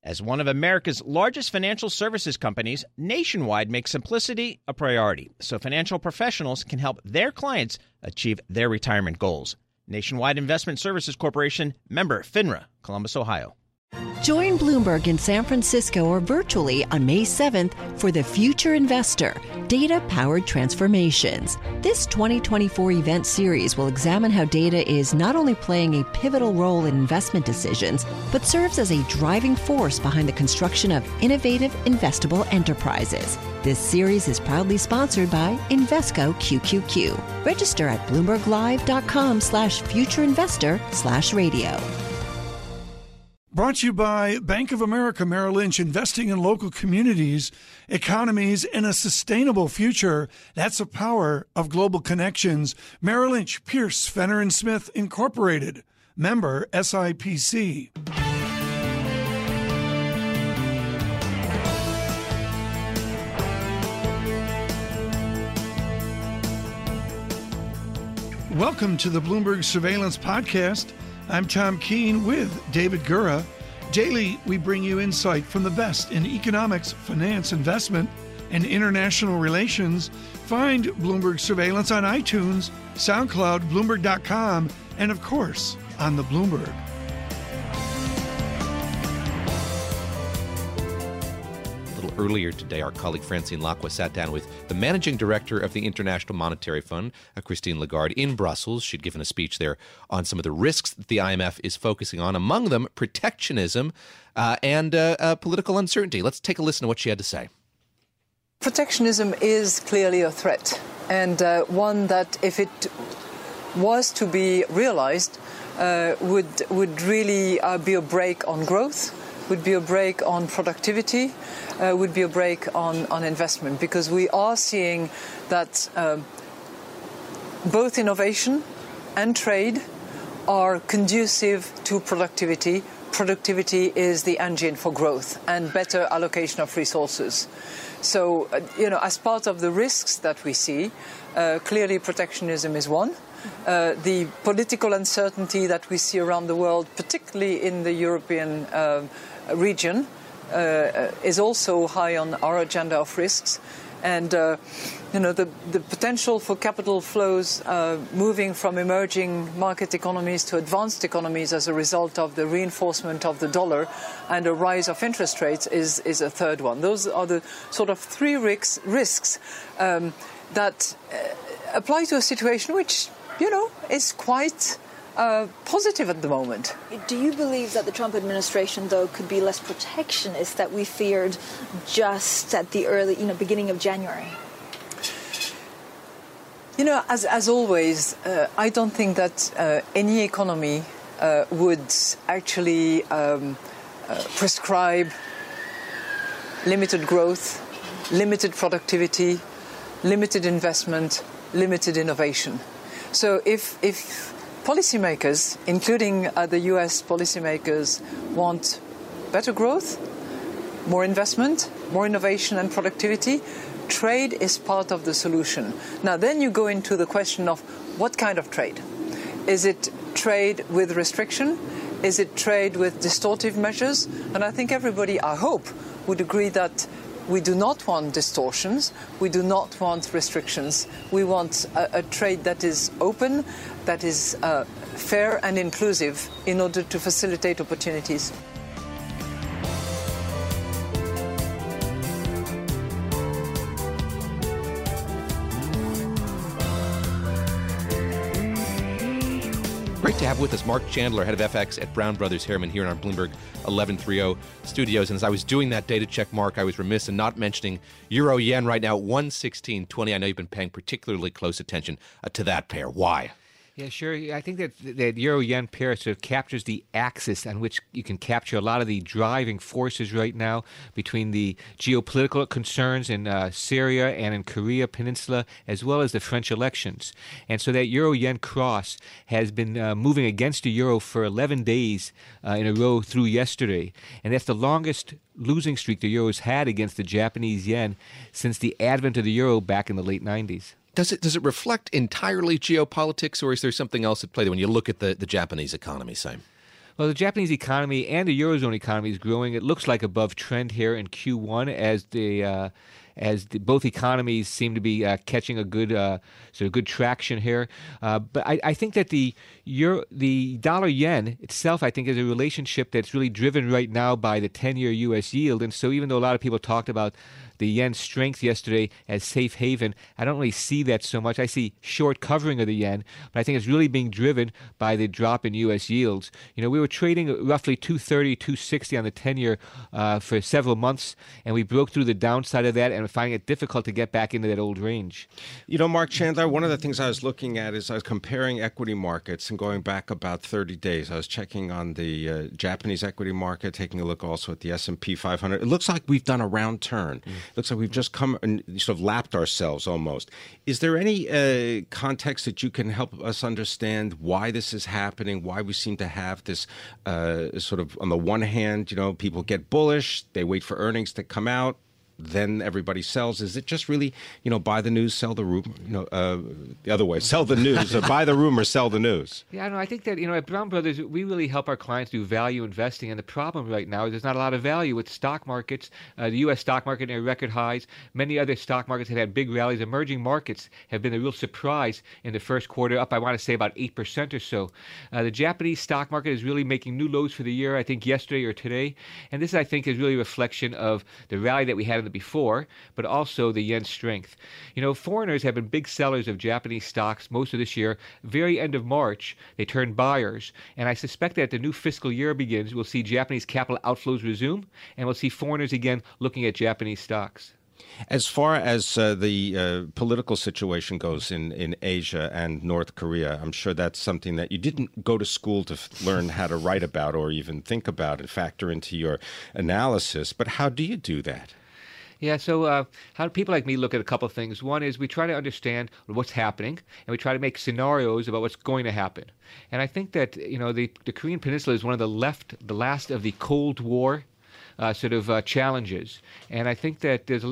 As one of America's largest financial services companies, Nationwide makes simplicity a priority so financial professionals can help their clients achieve their retirement goals. Nationwide Investment Services Corporation, member FINRA, Columbus, Ohio. Join Bloomberg in San Francisco or virtually on May 7th for The Future Investor, Data-Powered Transformations. This 2024 event series will examine how data is not only playing a pivotal role in investment decisions, but serves as a driving force behind the construction of innovative, investable enterprises. This series is proudly sponsored by Invesco QQQ. Register at bloomberglive.com/futureinvestor/radio. Brought to you by Bank of America Merrill Lynch, investing in local communities, economies, and a sustainable future. That's the power of global connections. Merrill Lynch, Pierce, Fenner & Smith, Incorporated. Member SIPC. Welcome to the Bloomberg Surveillance Podcast. I'm Tom Keene with David Gura. Daily, we bring you insight from the best in economics, finance, investment, and international relations. Find Bloomberg Surveillance on iTunes, SoundCloud, Bloomberg.com, and of course, on the Bloomberg. Earlier today, our colleague Francine Lacqua sat down with the managing director of the International Monetary Fund, Christine Lagarde, in Brussels. She'd given a speech there on some of the risks that the IMF is focusing on, among them protectionism and political uncertainty. Let's take a listen to what she had to say. Protectionism is clearly a threat, and one that, if it was to be realized, would really be a brake on growth, would be a brake on productivity, would be a brake on investment, because we are seeing that both innovation and trade are conducive to productivity. Productivity is the engine for growth and better allocation of resources. So, as part of the risks that we see, clearly protectionism is one. The political uncertainty that we see around the world, particularly in the European region, is also high on our agenda of risks. And, the potential for capital flows moving from emerging market economies to advanced economies as a result of the reinforcement of the dollar and a rise of interest rates is a third one. Those are the sort of three risks that apply to a situation which, is quite positive at the moment. Do you believe that the Trump administration, though, could be less protectionist that we feared just at the early, beginning of January? As always, I don't think that any economy would actually prescribe limited growth, limited productivity, limited investment, limited innovation. So if policymakers, including the US policymakers, want better growth, more investment, more innovation and productivity, trade is part of the solution. Now, then you go into the question of what kind of trade. Is it trade with restriction? Is it trade with distortive measures? And I think everybody, I hope, would agree that we do not want distortions. We do not want restrictions. We want a trade that is open, that is fair and inclusive in order to facilitate opportunities. Great to have with us Mark Chandler, head of FX at Brown Brothers Harriman, here in our Bloomberg 1130 studios. And as I was doing that data check, Mark, I was remiss in not mentioning Euro Yen right now, 116.20. I know you've been paying particularly close attention to that pair. Why? Yeah, sure. I think that Euro-Yen pair sort of captures the axis on which you can capture a lot of the driving forces right now between the geopolitical concerns in Syria and in Korea Peninsula, as well as the French elections. And so that Euro-Yen cross has been moving against the euro for 11 days in a row through yesterday. And that's the longest losing streak the euro's had against the Japanese yen since the advent of the euro back in the late 90s. Does it reflect entirely geopolitics, or is there something else at play when you look at the Japanese economy, say? Well, the Japanese economy and the Eurozone economy is growing. It looks like above trend here in Q1 as both economies seem to be catching a good sort of good traction here. But I think that the dollar yen itself, I think, is a relationship that's really driven right now by the 10-year U.S. yield. And so even though a lot of people talked about the yen's strength yesterday as safe haven, I don't really see that so much. I see short covering of the yen, but I think it's really being driven by the drop in U.S. yields. We were trading roughly 230, 260 on the 10-year for several months, and we broke through the downside of that and we're finding it difficult to get back into that old range. Mark Chandler, one of the things I was looking at is I was comparing equity markets and going back about 30 days. I was checking on the Japanese equity market, taking a look also at the S&P 500. It looks like we've done a round turn. Looks like we've just come and sort of lapped ourselves almost. Is there any context that you can help us understand why this is happening, why we seem to have this sort of, on the one hand, people get bullish, they wait for earnings to come out, then everybody sells? Is it just really, buy the news, sell the rumor? The other way, sell the news, or buy the rumor, sell the news? Yeah, I think that, at Brown Brothers, we really help our clients do value investing. And the problem right now is there's not a lot of value with stock markets. The U.S. stock market near record highs. Many other stock markets have had big rallies. Emerging markets have been a real surprise in the first quarter, up, I want to say, about 8% or so. The Japanese stock market is really making new lows for the year, I think, yesterday or today. And this, I think, is really a reflection of the rally that we had in the before, but also the yen's strength. Foreigners have been big sellers of Japanese stocks most of this year. Very end of March, they turned buyers. And I suspect that the new fiscal year begins, we'll see Japanese capital outflows resume, and we'll see foreigners again looking at Japanese stocks. As far as the political situation goes in Asia and North Korea, I'm sure that's something that you didn't go to school to learn how to write about or even think about and factor into your analysis. But how do you do that? Yeah, so how do people like me look at a couple of things? One is we try to understand what's happening, and we try to make scenarios about what's going to happen. And I think that, the Korean Peninsula is one of the last of the Cold War challenges. And I think that there's,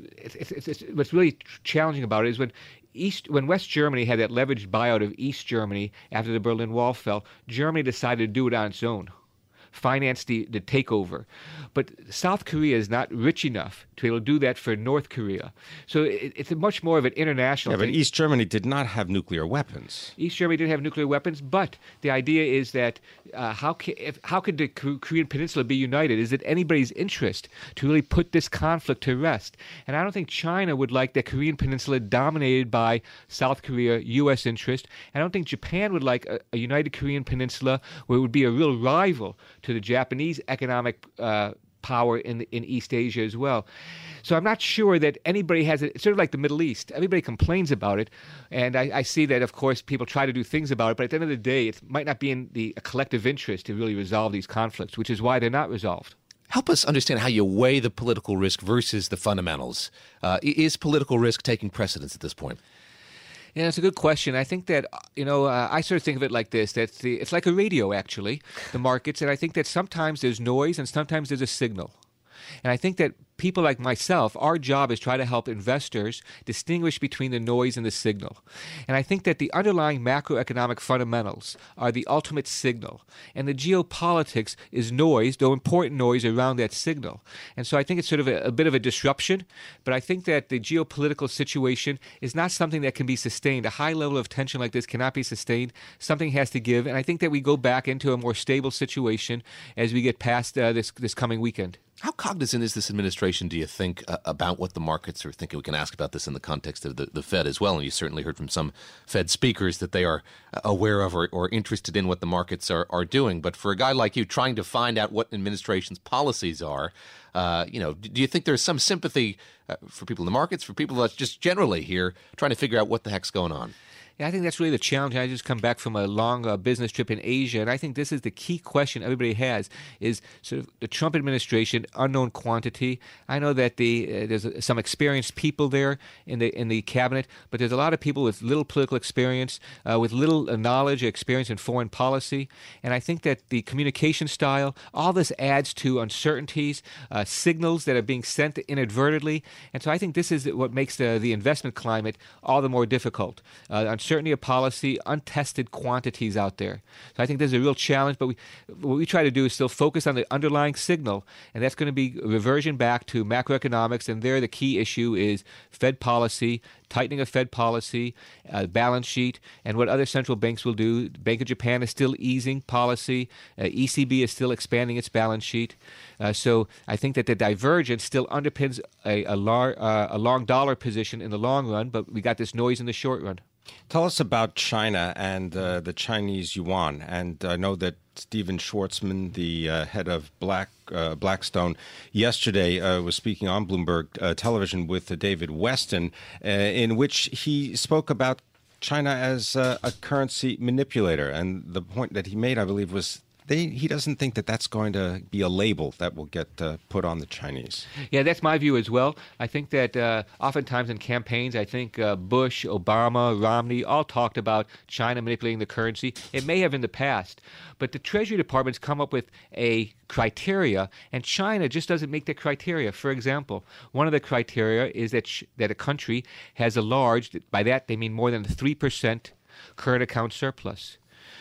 what's really challenging about it is when West Germany had that leveraged buyout of East Germany after the Berlin Wall fell, Germany decided to do it on its own, finance the takeover. But South Korea is not rich enough to be able to do that for North Korea. So it's much more of an international thing. But East Germany did not have nuclear weapons. East Germany didn't have nuclear weapons, but the idea is that how could the Korean Peninsula be united? Is it anybody's interest to really put this conflict to rest? And I don't think China would like the Korean Peninsula dominated by South Korea, U.S. interest. I don't think Japan would like a united Korean Peninsula where it would be a real rival to the Japanese economic power in East Asia as well. So I'm not sure that anybody has it. It's sort of like the Middle East. Everybody complains about it, and I see that, of course, people try to do things about it, but at the end of the day, it might not be in a collective interest to really resolve these conflicts, which is why they're not resolved. Help us understand how you weigh the political risk versus the fundamentals. Is political risk taking precedence at this point? Yeah, it's a good question. I think that, I sort of think of it like this, that it's like a radio, actually, the markets, and I think that sometimes there's noise and sometimes there's a signal. And I think that people like myself, our job is try to help investors distinguish between the noise and the signal. And I think that the underlying macroeconomic fundamentals are the ultimate signal. And the geopolitics is noise, though important noise around that signal. And so I think it's sort of a bit of a disruption, but I think that the geopolitical situation is not something that can be sustained. A high level of tension like this cannot be sustained. Something has to give. And I think that we go back into a more stable situation as we get past this coming weekend. How cognizant is this administration, do you think, about what the markets are thinking? We can ask about this in the context of the Fed as well, and you certainly heard from some Fed speakers that they are aware of or interested in what the markets are doing. But for a guy like you, trying to find out what administration's policies are, do you think there's some sympathy for people in the markets, for people that's just generally here trying to figure out what the heck's going on? Yeah, I think that's really the challenge. I just come back from a long business trip in Asia, and I think this is the key question everybody has, is sort of the Trump administration, unknown quantity. I know that there's some experienced people there in the cabinet, but there's a lot of people with little political experience, with little knowledge or experience in foreign policy, and I think that the communication style, all this adds to uncertainties, signals that are being sent inadvertently, and so I think this is what makes the investment climate all the more difficult. uncertainty of policy, untested quantities out there. So I think there's a real challenge, but what we try to do is still focus on the underlying signal, and that's going to be reversion back to macroeconomics, and there the key issue is Fed policy, tightening of Fed policy, balance sheet, and what other central banks will do. The Bank of Japan is still easing policy. ECB is still expanding its balance sheet. So I think that the divergence still underpins a long dollar position in the long run, but we got this noise in the short run. Tell us about China and the Chinese yuan. And I know that Stephen Schwarzman, the head of Blackstone, yesterday was speaking on Bloomberg television with David Weston, in which he spoke about China as a currency manipulator. And the point that he made, I believe, was he doesn't think that that's going to be a label that will get put on the Chinese. Yeah, that's my view as well. I think that oftentimes in campaigns, I think Bush, Obama, Romney all talked about China manipulating the currency. It may have in the past, but the Treasury Department's come up with a criteria, and China just doesn't make the criteria. For example, one of the criteria is that a country has a large, by that they mean more than 3% current account surplus.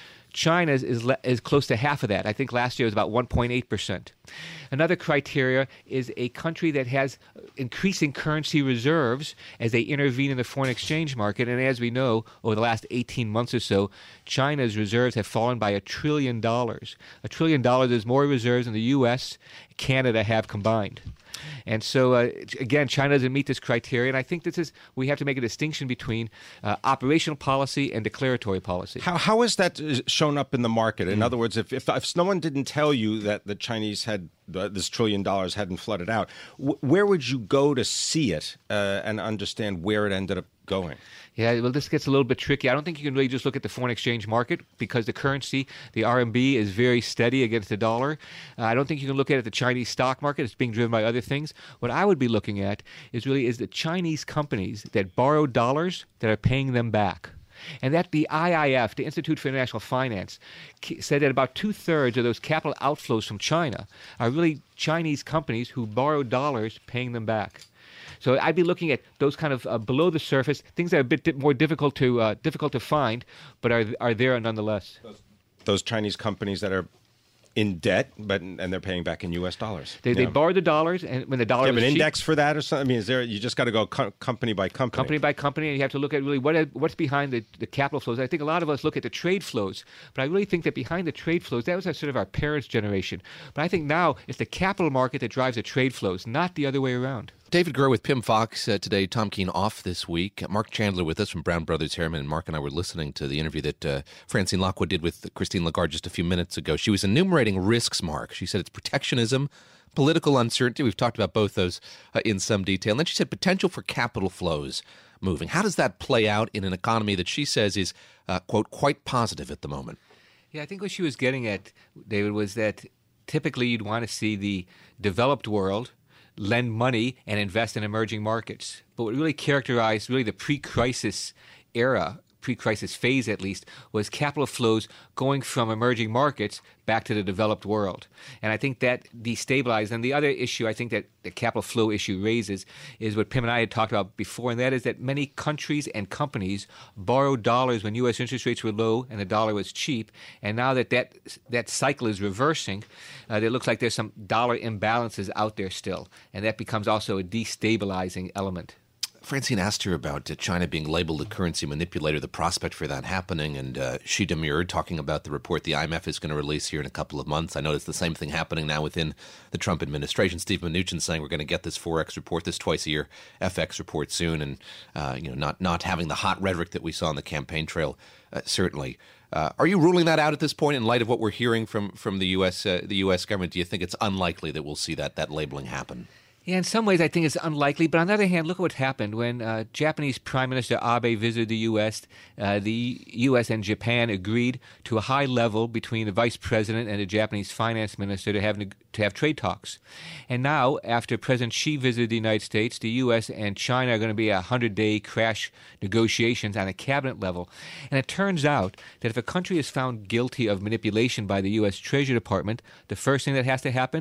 China is close to half of that. I think last year it was about 1.8%. Another criteria is a country that has increasing currency reserves as they intervene in the foreign exchange market. And as we know, over the last 18 months or so, China's reserves have fallen by $1 trillion. $1 trillion is more reserves than the U.S., Canada have combined. And so, again, China doesn't meet this criteria, and I think we have to make a distinction between operational policy and declaratory policy. How is that shown up in the market? In other words, if no one didn't tell you that the Chinese had this $1 trillion hadn't flooded out, where would you go to see it and understand where it ended up going? Yeah, well, this gets a little bit tricky. I don't think you can really just look at the foreign exchange market because the currency, the RMB, is very steady against the dollar. I don't think you can look at the Chinese stock market. It's being driven by other things. What I would be looking at is the Chinese companies that borrow dollars that are paying them back. And that the IIF, the Institute for International Finance, said that about 2/3 of those capital outflows from China are really Chinese companies who borrow dollars paying them back. So I'd be looking at those kind of below the surface things that are a bit more difficult to find, but are there nonetheless. Those Chinese companies that are in debt, and they're paying back in U.S. dollars. They borrow the dollars, and when the dollar do you have was an cheap, index for that or something? I mean, you just got to go company by company? Company by company, and you have to look at really what's behind the capital flows. I think a lot of us look at the trade flows, but I really think that behind the trade flows, that was sort of our parents' generation. But I think now it's the capital market that drives the trade flows, not the other way around. David Gura with Pim Fox today. Tom Keene off this week. Mark Chandler with us from Brown Brothers Harriman. And Mark and I were listening to the interview that Francine Lockwood did with Christine Lagarde just a few minutes ago. She was enumerating risks, Mark. She said it's protectionism, political uncertainty. We've talked about both those in some detail. And then she said potential for capital flows moving. How does that play out in an economy that she says is, quote, quite positive at the moment? Yeah, I think what she was getting at, David, was that typically you'd want to see the developed world lend money and invest in emerging markets. But what really characterized the pre-crisis era, pre-crisis phase at least, was capital flows going from emerging markets back to the developed world. And I think that destabilized. And the other issue I think that the capital flow issue raises is what Pim and I had talked about before, and that is that many countries and companies borrowed dollars when U.S. interest rates were low and the dollar was cheap. And now that cycle is reversing, it looks like there's some dollar imbalances out there still. And that becomes also a destabilizing element. Francine asked her about China being labeled a currency manipulator, the prospect for that happening, and she demurred, talking about the report the IMF is going to release here in a couple of months. I know it's the same thing happening now within the Trump administration. Steve Mnuchin saying we're going to get this Forex report, this twice-a-year FX report soon, and not having the hot rhetoric that we saw on the campaign trail, certainly. Are you ruling that out at this point in light of what we're hearing from the U.S. Government? Do you think it's unlikely that we'll see that labeling happen? Yeah, in some ways I think it's unlikely. But on the other hand, look at what happened when Japanese Prime Minister Abe visited the U.S. The U.S. and Japan agreed to a high level between the Vice President and the Japanese Finance Minister to have trade talks. And now, after President Xi visited the United States, the U.S. and China are going to be 100-day crash negotiations on a cabinet level. And it turns out that if a country is found guilty of manipulation by the U.S. Treasury Department, the first thing that has to happen,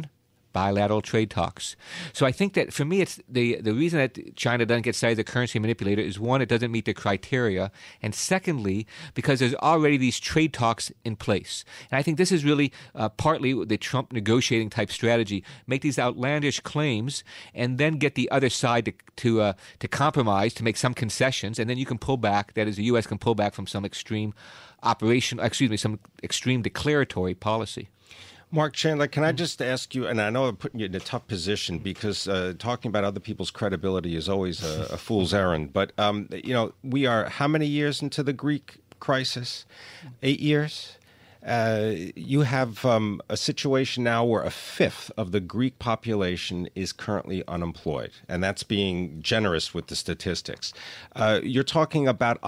bilateral trade talks. So I think that for me, it's the reason that China doesn't get cited as a currency manipulator is, one, it doesn't meet the criteria, and secondly, because there's already these trade talks in place. And I think this is really partly the Trump negotiating type strategy: make these outlandish claims and then get the other side to compromise, to make some concessions, and then you can pull back. That is, the U.S. can pull back from some extreme some extreme declaratory policy. Mark Chandler, can I just ask you, and I know I'm putting you in a tough position because talking about other people's credibility is always a fool's errand, but, we are how many years into the Greek crisis? 8 years? You have a situation now where a fifth of the Greek population is currently unemployed, and that's being generous with the statistics. You're talking about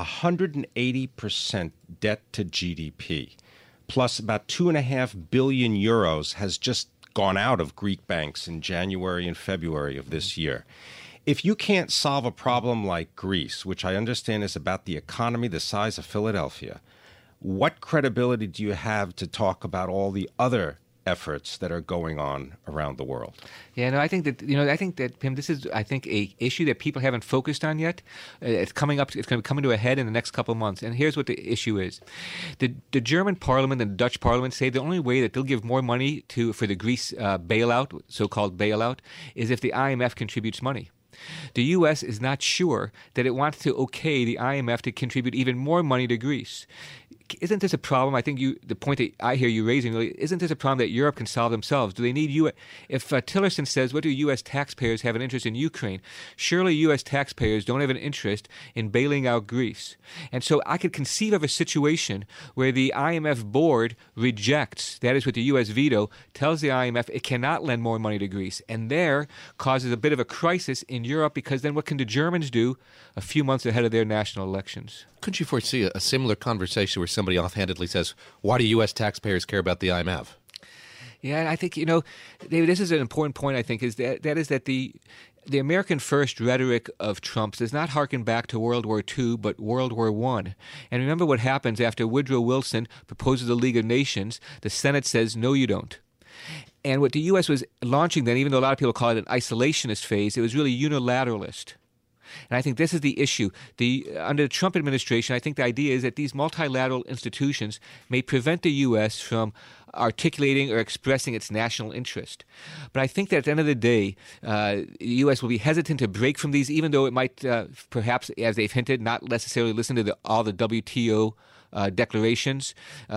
180% debt to GDP, plus about 2.5 billion euros has just gone out of Greek banks in January and February of this year. If you can't solve a problem like Greece, which I understand is about the economy the size of Philadelphia, what credibility do you have to talk about all the other efforts that are going on around the world? Yeah, no, I think that, Pim, this is, I think, a issue that people haven't focused on yet. It's coming up. It's going to come into a head in the next couple of months. And here's what the issue is: the German Parliament and the Dutch Parliament say the only way that they'll give more money for the Greece bailout, so-called bailout, is if the IMF contributes money. The U.S. is not sure that it wants to okay the IMF to contribute even more money to Greece. Isn't this a problem? I think the point that I hear you raising really, isn't this a problem that Europe can solve themselves? Do they need you? If Tillerson says, what do U.S. taxpayers have an interest in Ukraine? Surely U.S. taxpayers don't have an interest in bailing out Greece. And so I could conceive of a situation where the IMF board rejects, that is with the U.S. veto, tells the IMF it cannot lend more money to Greece, and there causes a bit of a crisis in Europe, because then what can the Germans do a few months ahead of their national elections? Couldn't you foresee a similar conversation where somebody offhandedly says, why do U.S. taxpayers care about the IMF? Yeah, and I think, David, this is an important point, I think, is that the American first rhetoric of Trump's does not harken back to World War II, but World War I. And remember what happens after Woodrow Wilson proposes the League of Nations. The Senate says, no, you don't. And what the U.S. was launching then, even though a lot of people call it an isolationist phase, it was really unilateralist. And I think this is the issue. Under the Trump administration, I think the idea is that these multilateral institutions may prevent the U.S. from articulating or expressing its national interest. But I think that at the end of the day, the U.S. will be hesitant to break from these, even though it might perhaps, as they've hinted, not necessarily listen to all the WTO declarations,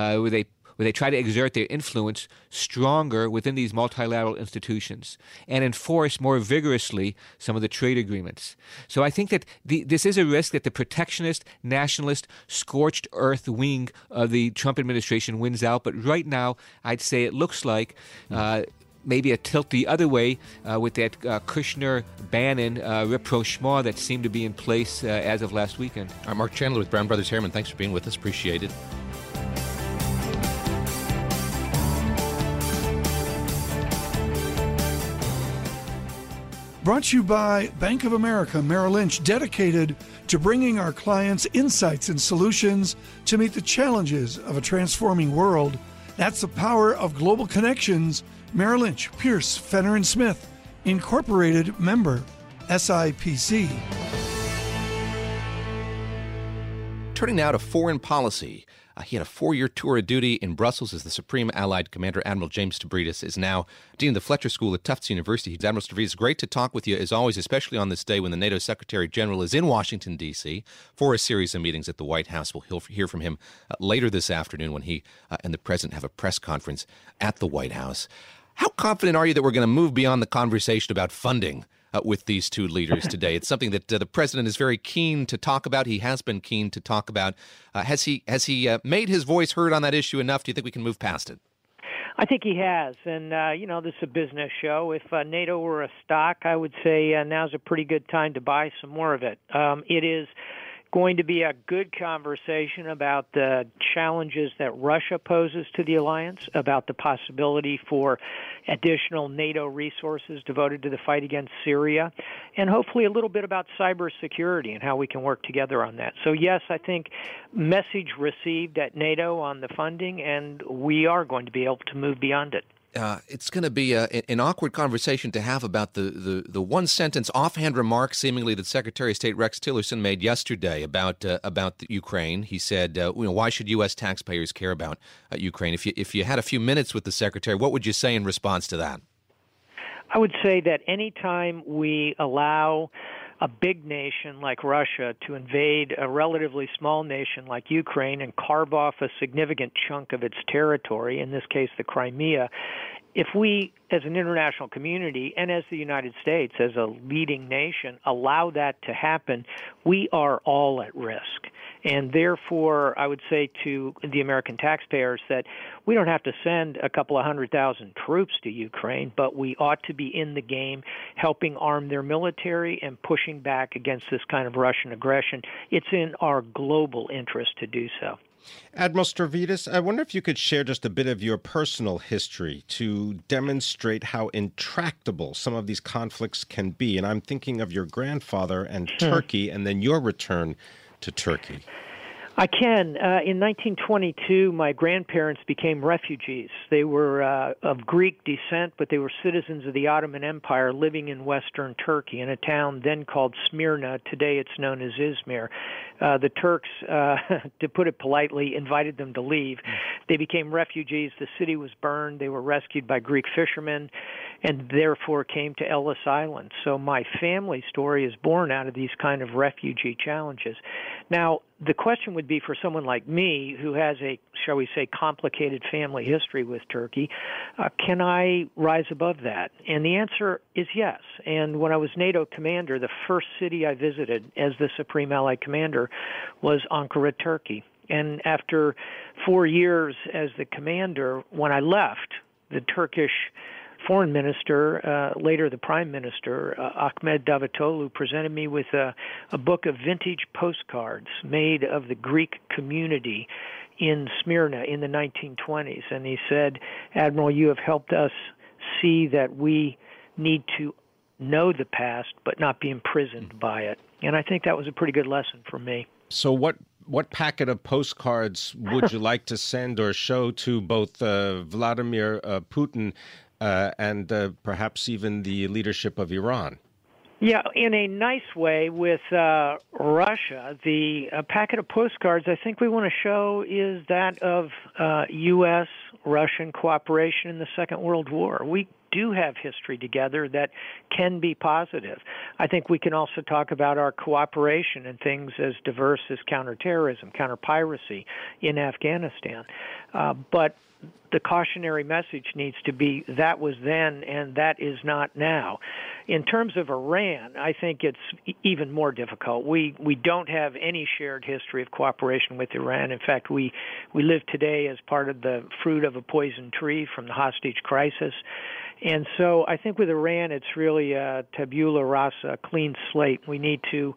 where they try to exert their influence stronger within these multilateral institutions and enforce more vigorously some of the trade agreements. So I think that this is a risk that the protectionist, nationalist, scorched earth wing of the Trump administration wins out. But right now, I'd say it looks like maybe a tilt the other way with that Kushner-Bannon rapprochement that seemed to be in place as of last weekend. All right, Mark Chandler with Brown Brothers Harriman, thanks for being with us. Appreciate it. Brought to you by Bank of America Merrill Lynch, dedicated to bringing our clients insights and solutions to meet the challenges of a transforming world. That's the power of global connections. Merrill Lynch, Pierce, Fenner & Smith, Incorporated, member, SIPC. Turning now to foreign policy. He had a 4-year tour of duty in Brussels as the Supreme Allied Commander. Admiral James Stavridis is now Dean of the Fletcher School at Tufts University. Admiral Stavridis, great to talk with you as always, especially on this day when the NATO Secretary General is in Washington, D.C. for a series of meetings at the White House. We'll hear from him later this afternoon when he and the President have a press conference at the White House. How confident are you that we're going to move beyond the conversation about funding with these two leaders today? It's something that the president is very keen to talk about. He has been keen to talk about. Has he made his voice heard on that issue enough? Do you think we can move past it? I think he has. And, this is a business show. If NATO were a stock, I would say now's a pretty good time to buy some more of it. It is going to be a good conversation about the challenges that Russia poses to the alliance, about the possibility for additional NATO resources devoted to the fight against Syria, and hopefully a little bit about cybersecurity and how we can work together on that. So, yes, I think message received at NATO on the funding, and we are going to be able to move beyond it. it's going to be an awkward conversation to have about the one sentence offhand remark seemingly that Secretary of State Rex Tillerson made yesterday about the Ukraine. He said, why should U.S. taxpayers care about Ukraine? If you had a few minutes with the Secretary, what would you say in response to that? I would say that any time we allow a big nation like Russia to invade a relatively small nation like Ukraine and carve off a significant chunk of its territory, in this case the Crimea, if we as an international community and as the United States as a leading nation allow that to happen, we are all at risk. And therefore, I would say to the American taxpayers that we don't have to send a couple of 100,000 troops to Ukraine, but we ought to be in the game helping arm their military and pushing back against this kind of Russian aggression. It's in our global interest to do so. Admiral Stavridis, I wonder if you could share just a bit of your personal history to demonstrate how intractable some of these conflicts can be. And I'm thinking of your grandfather and Turkey and then your return to Turkey. I can. In 1922, my grandparents became refugees. They were of Greek descent, but they were citizens of the Ottoman Empire living in western Turkey in a town then called Smyrna. Today it's known as Izmir. The Turks, to put it politely, invited them to leave. They became refugees. The city was burned. They were rescued by Greek fishermen and therefore came to Ellis Island. So my family story is born out of these kind of refugee challenges. Now, the question would be for someone like me who has a, shall we say, complicated family history with Turkey, can I rise above that? And the answer is yes. And when I was NATO commander, the first city I visited as the Supreme Allied Commander was Ankara, Turkey. And after 4 years as the commander, when I left, the Turkish foreign minister, later the prime minister, Ahmet Davutoglu, presented me with a book of vintage postcards made of the Greek community in Smyrna in the 1920s. And he said, Admiral, you have helped us see that we need to know the past but not be imprisoned by it. And I think that was a pretty good lesson for me. So what packet of postcards would you like to send or show to both Vladimir Putin and perhaps even the leadership of Iran? Yeah, in a nice way with Russia, the packet of postcards I think we want to show is that of U.S.-Russian cooperation in the Second World War. We do have history together that can be positive. I think we can also talk about our cooperation in things as diverse as counterterrorism, counterpiracy in Afghanistan. But the cautionary message needs to be that was then and that is not now. In terms of Iran, I think it's even more difficult. We don't have any shared history of cooperation with Iran. In fact, we live today as part of the fruit of a poison tree from the hostage crisis. And so I think with Iran, it's really a tabula rasa, a clean slate. We need to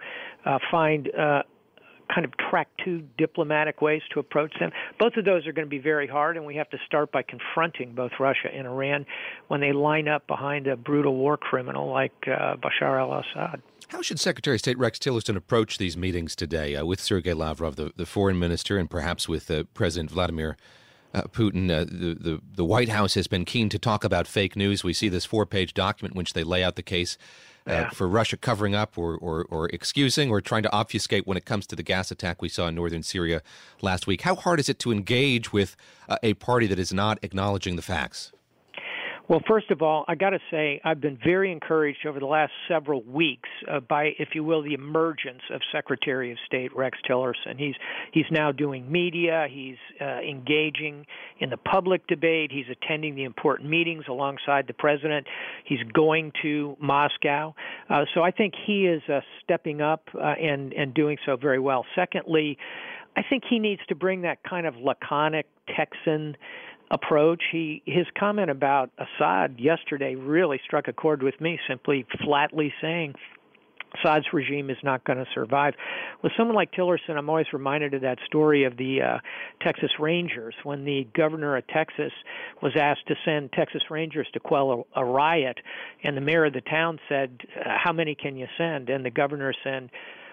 find kind of track two diplomatic ways to approach them. Both of those are going to be very hard, and we have to start by confronting both Russia and Iran when they line up behind a brutal war criminal like Bashar al-Assad. How should Secretary of State Rex Tillerson approach these meetings today with Sergei Lavrov, the foreign minister, and perhaps with President Vladimir Putin? The White House has been keen to talk about fake news. We see this 4-page document in which they lay out the case for Russia covering up or excusing or trying to obfuscate when it comes to the gas attack we saw in northern Syria last week. How hard is it to engage with a party that is not acknowledging the facts? Well, first of all, I got to say I've been very encouraged over the last several weeks by, if you will, the emergence of Secretary of State Rex Tillerson. He's now doing media. He's engaging in the public debate. He's attending the important meetings alongside the president. He's going to Moscow. So I think he is stepping up and doing so very well. Secondly, I think he needs to bring that kind of laconic Texan approach. His comment about Assad yesterday really struck a chord with me, simply flatly saying Assad's regime is not going to survive. With someone like Tillerson, I'm always reminded of that story of the Texas Rangers when the governor of Texas was asked to send Texas Rangers to quell a riot, and the mayor of the town said, how many can you send? And the governor said,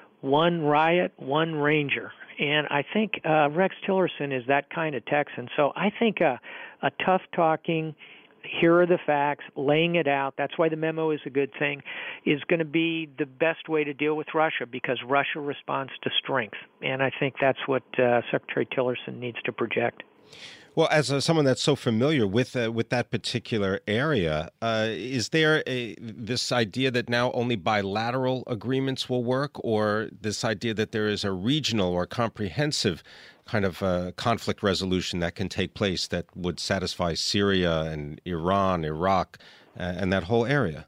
1 riot, 1 ranger. And I think Rex Tillerson is that kind of Texan. So I think a tough-talking, here are the facts, laying it out. That's why the memo is a good thing, is going to be the best way to deal with Russia, because Russia responds to strength. And I think that's what Secretary Tillerson needs to project. Well, as someone that's so familiar with that particular area, is there this idea that now only bilateral agreements will work, or this idea that there is a regional or comprehensive kind of conflict resolution that can take place that would satisfy Syria and Iran, Iraq, and that whole area?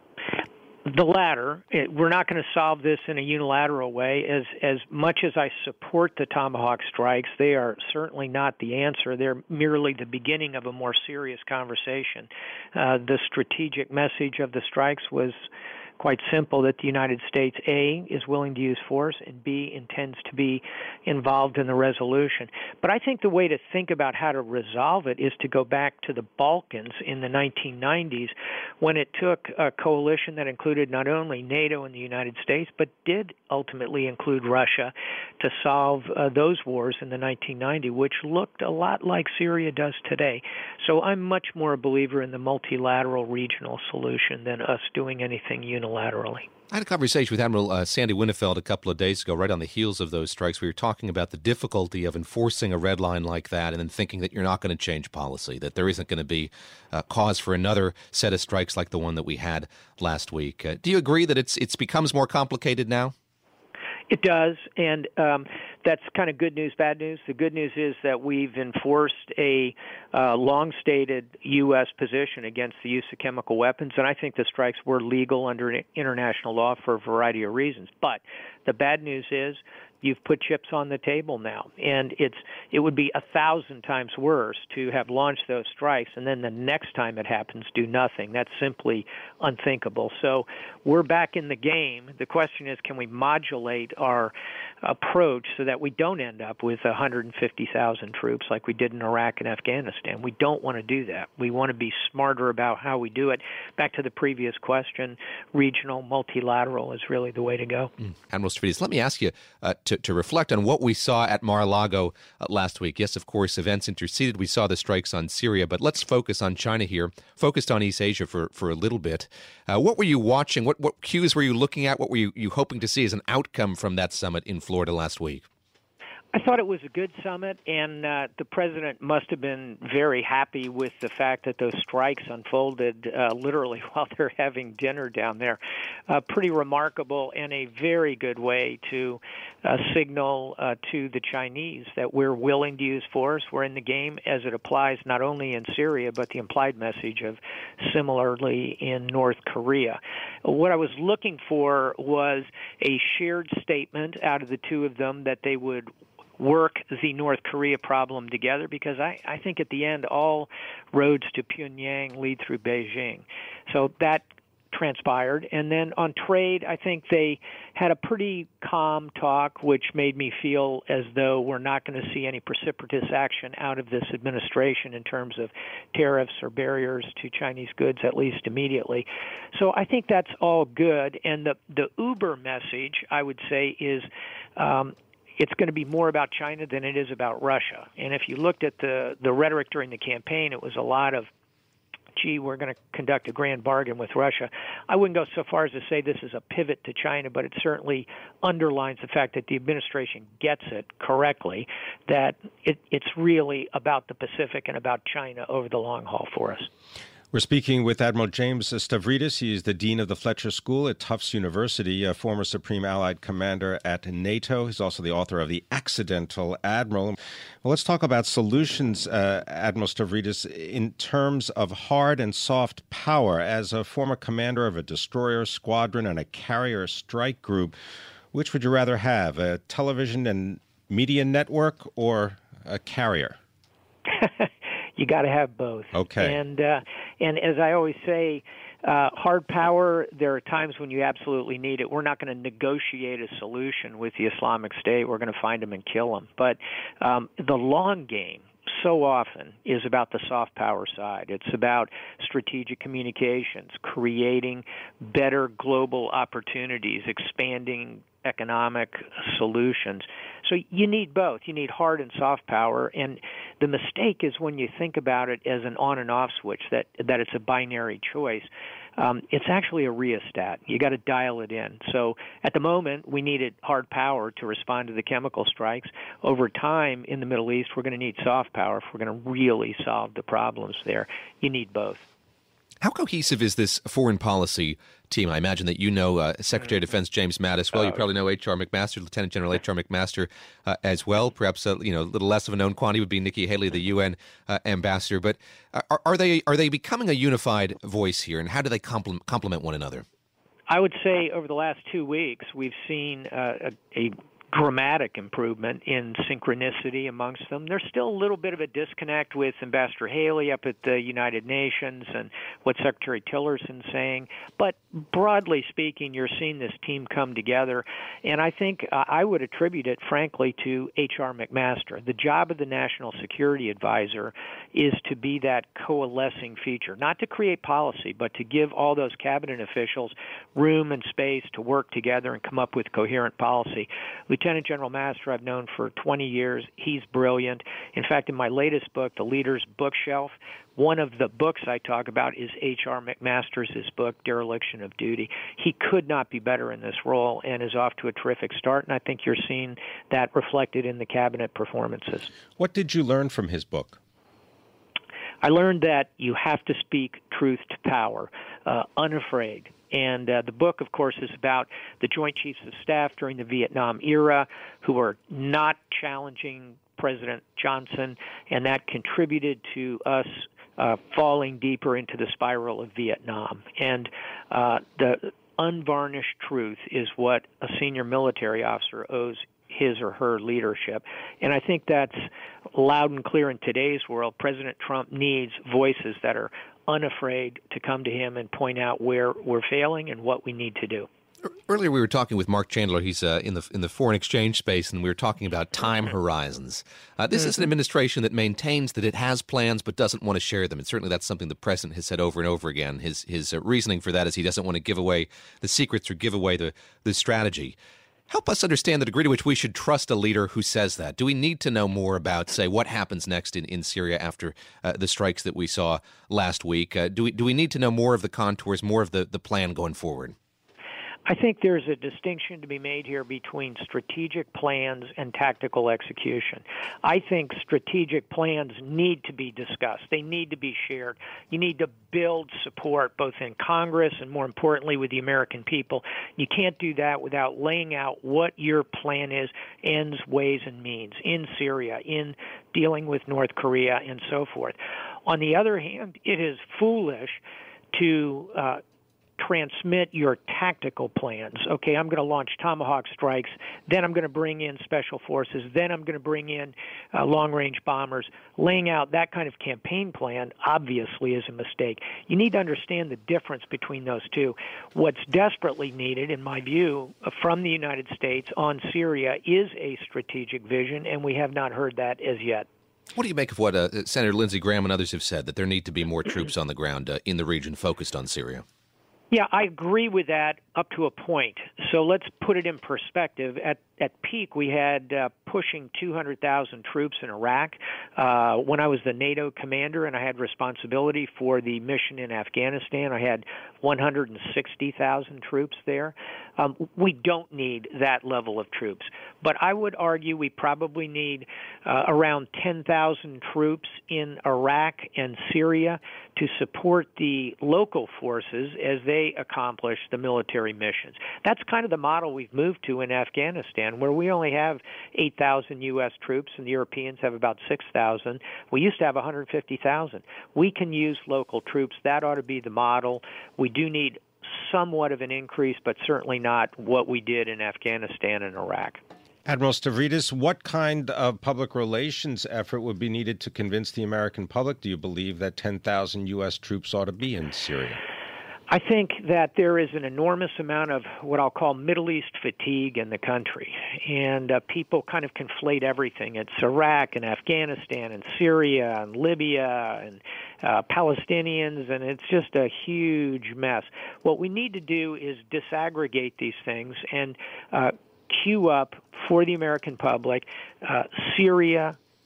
The latter. We're not going to solve this in a unilateral way. As much as I support the Tomahawk strikes, they are certainly not the answer. They're merely the beginning of a more serious conversation. The strategic message of the strikes was quite simple, that the United States, A, is willing to use force, and B, intends to be involved in the resolution. But I think the way to think about how to resolve it is to go back to the Balkans in the 1990s, when it took a coalition that included not only NATO and the United States, but did ultimately include Russia, to solve those wars in the 1990s, which looked a lot like Syria does today. So I'm much more a believer in the multilateral regional solution than us doing anything unilaterally. I had a conversation with Admiral Sandy Winnefeld a couple of days ago, right on the heels of those strikes. We were talking about the difficulty of enforcing a red line like that and then thinking that you're not going to change policy, that there isn't going to be cause for another set of strikes like the one that we had last week. Do you agree that it's becomes more complicated now? It does, and that's kind of good news, bad news. The good news is that we've enforced a long-stated U.S. position against the use of chemical weapons, and I think the strikes were legal under international law for a variety of reasons. But the bad news is you've put chips on the table now, and it would be 1,000 times worse to have launched those strikes and then the next time it happens do nothing. That's simply unthinkable. So we're back in the game. The question is, can we modulate our approach so that we don't end up with 150,000 troops like we did in Iraq and Afghanistan? We don't want to do that. We want to be smarter about how we do it. Back to the previous question, regional, multilateral is really the way to go. Admiral Stavridis, let me ask you to reflect on what we saw at Mar-a-Lago last week. Yes, of course, events interceded. We saw the strikes on Syria, but let's focus on China here, focused on East Asia for a little bit. What were you watching? What cues were you looking at? What were you hoping to see as an outcome from that summit in Florida last week? I thought it was a good summit, and the president must have been very happy with the fact that those strikes unfolded literally while they're having dinner down there. Pretty remarkable, and a very good way to signal to the Chinese that we're willing to use force. We're in the game as it applies not only in Syria, but the implied message of similarly in North Korea. What I was looking for was a shared statement out of the two of them that they would work the North Korea problem together, because I think at the end all roads to Pyongyang lead through Beijing. So that transpired. And then on trade, I think they had a pretty calm talk, which made me feel as though we're not going to see any precipitous action out of this administration in terms of tariffs or barriers to Chinese goods, at least immediately. So I think that's all good. And the Uber message, I would say, is it's going to be more about China than it is about Russia. And if you looked at the rhetoric during the campaign, it was a lot of, gee, we're going to conduct a grand bargain with Russia. I wouldn't go so far as to say this is a pivot to China, but it certainly underlines the fact that the administration gets it correctly, that it's really about the Pacific and about China over the long haul for us. We're speaking with Admiral James Stavridis. He is the Dean of the Fletcher School at Tufts University, a former Supreme Allied Commander at NATO. He's also the author of The Accidental Admiral. Well, let's talk about solutions, Admiral Stavridis, in terms of hard and soft power. As a former commander of a destroyer squadron and a carrier strike group, which would you rather have, a television and media network or a carrier? You got to have both. Okay. And as I always say, hard power, there are times when you absolutely need it. We're not going to negotiate a solution with the Islamic State. We're going to find them and kill them. But the long game so often is about the soft power side. It's about strategic communications, creating better global opportunities, expanding economic solutions. So you need both. You need hard and soft power, and The mistake is when you think about it as an on and off switch, that it's a binary choice. It's actually a rheostat. You got to dial it in. So at the moment, we needed hard power to respond to the chemical strikes. Over time in the Middle East, we're going to need soft power if we're going to really solve the problems there. You need both. How cohesive is this foreign policy team? I imagine that you know Secretary of Defense James Mattis well. You probably know H.R. McMaster, Lieutenant General H.R. McMaster as well. Perhaps a little less of a known quantity would be Nikki Haley, the UN ambassador. But are they becoming a unified voice here, and how do they complement one another? I would say over the last 2 weeks we've seen a dramatic improvement in synchronicity amongst them. There's still a little bit of a disconnect with Ambassador Haley up at the United Nations and what Secretary Tillerson's saying, but broadly speaking, you're seeing this team come together, and I think I would attribute it, frankly, to H.R. McMaster. The job of the National Security Advisor is to be that coalescing feature, not to create policy, but to give all those cabinet officials room and space to work together and come up with coherent policy. Lieutenant General Master I've known for 20 years. He's brilliant. In fact, in my latest book, The Leader's Bookshelf, one of the books I talk about is H.R. McMaster's book, Dereliction of Duty. He could not be better in this role and is off to a terrific start, and I think you're seeing that reflected in the cabinet performances. What did you learn from his book? I learned that you have to speak truth to power, unafraid. And the book, of course, is about the Joint Chiefs of Staff during the Vietnam era who were not challenging President Johnson, and that contributed to us falling deeper into the spiral of Vietnam. And the unvarnished truth is what a senior military officer owes his or her leadership. And I think that's loud and clear in today's world. President Trump needs voices that are unafraid to come to him and point out where we're failing and what we need to do. Earlier, we were talking with Mark Chandler. He's in the foreign exchange space, and we were talking about time horizons. This is an administration that maintains that it has plans but doesn't want to share them, and certainly that's something the president has said over and over again. His reasoning for that is he doesn't want to give away the secrets or give away the strategy. Help us understand the degree to which we should trust a leader who says that. Do we need to know more about, say, what happens next in Syria after the strikes that we saw last week? Do we need to know more of the contours, more of the plan going forward? I think there's a distinction to be made here between strategic plans and tactical execution. I think strategic plans need to be discussed. They need to be shared. You need to build support both in Congress and, more importantly, with the American people. You can't do that without laying out what your plan is, ends, ways, and means in Syria, in dealing with North Korea, and so forth. On the other hand, it is foolish to transmit your tactical plans. Okay, I'm going to launch Tomahawk strikes, then I'm going to bring in special forces, then I'm going to bring in long-range bombers. Laying out that kind of campaign plan obviously is a mistake. You need to understand the difference between those two. What's desperately needed, in my view, from the United States on Syria is a strategic vision, and we have not heard that as yet. What do you make of what Senator Lindsey Graham and others have said, that there need to be more troops on the ground in the region focused on Syria? Yeah, I agree with that up to a point. So let's put it in perspective. At peak, we had pushing 200,000 troops in Iraq. When I was the NATO commander and I had responsibility for the mission in Afghanistan, I had 160,000 troops there. We don't need that level of troops. But I would argue we probably need around 10,000 troops in Iraq and Syria to support the local forces as they accomplish the military missions. That's kind of the model we've moved to in Afghanistan, where we only have 8,000 U.S. troops and the Europeans have about 6,000. We used to have 150,000. We can use local troops. That ought to be the model. We do need somewhat of an increase, but certainly not what we did in Afghanistan and Iraq. Admiral Stavridis, what kind of public relations effort would be needed to convince the American public? Do you believe that 10,000 U.S. troops ought to be in Syria? I think that there is an enormous amount of what I'll call Middle East fatigue in the country, and people kind of conflate everything. It's Iraq and Afghanistan and Syria and Libya and Palestinians, and it's just a huge mess. What we need to do is disaggregate these things and queue up for the American public Syria,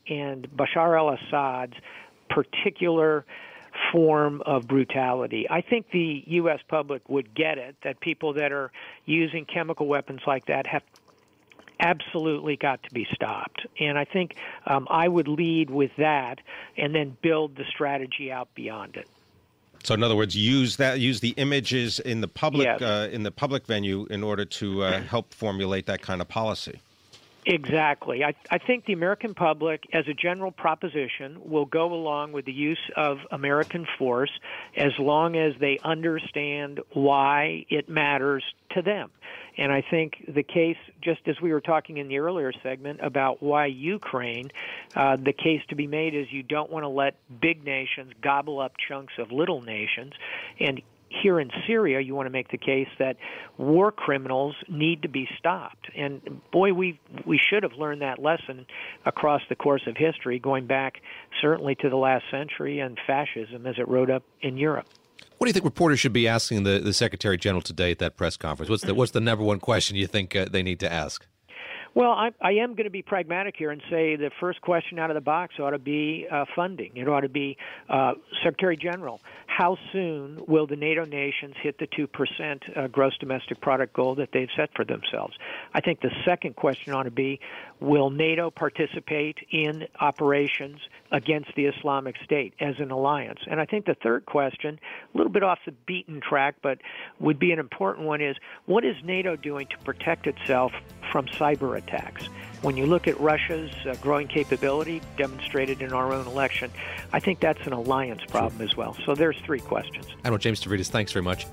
and Bashar al-Assad's particular form of brutality. I think the U.S. public would get it, that people that are using chemical weapons like that have absolutely got to be stopped. And I think I would lead with that and then build the strategy out beyond it. So, in other words, use the images in the public venue in order to help formulate that kind of policy. Exactly. I think the American public, as a general proposition, will go along with the use of American force as long as they understand why it matters to them. And I think the case, just as we were talking in the earlier segment about why Ukraine, the case to be made is you don't want to let big nations gobble up chunks of little nations. And here in Syria, you want to make the case that war criminals need to be stopped. And boy, we should have learned that lesson across the course of history, going back certainly to the last century and fascism as it rode up in Europe. What do you think reporters should be asking the Secretary General today at that press conference? What's the number one question you think they need to ask? Well, I am going to be pragmatic here and say the first question out of the box ought to be funding. It ought to be, Secretary General, how soon will the NATO nations hit the 2% gross domestic product goal that they've set for themselves? I think the second question ought to be, will NATO participate in operations against the Islamic State as an alliance? And I think the third question, a little bit off the beaten track, but would be an important one, is what is NATO doing to protect itself from cyber attacks? When you look at Russia's growing capability demonstrated in our own election, I think that's an alliance problem as well. So there's three questions. Admiral James Stavridis, thanks very much.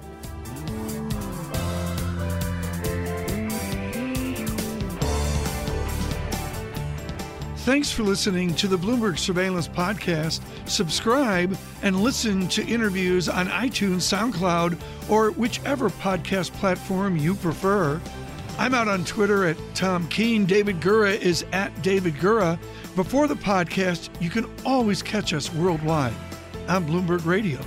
Thanks for listening to the Bloomberg Surveillance Podcast. Subscribe and listen to interviews on iTunes, SoundCloud, or whichever podcast platform you prefer. I'm out on Twitter at Tom Keene. David Gura is at David Gura. Before the podcast, you can always catch us worldwide on Bloomberg Radio.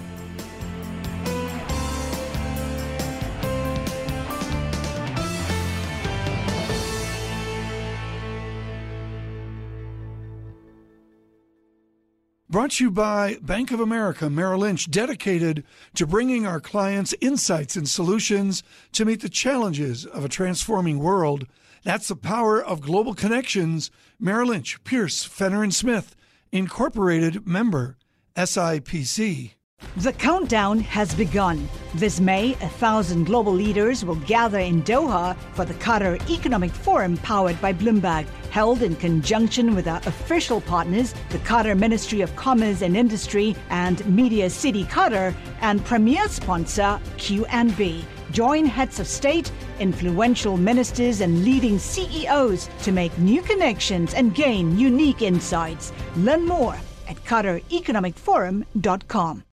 Brought to you by Bank of America Merrill Lynch, dedicated to bringing our clients insights and solutions to meet the challenges of a transforming world. That's the power of global connections. Merrill Lynch, Pierce, Fenner & Smith, Incorporated, member, SIPC. The countdown has begun. This May, 1,000 global leaders will gather in Doha for the Qatar Economic Forum powered by Bloomberg, held in conjunction with our official partners, the Qatar Ministry of Commerce and Industry and Media City Qatar, and premier sponsor QNB. Join heads of state, influential ministers, and leading CEOs to make new connections and gain unique insights. Learn more at QatarEconomicForum.com.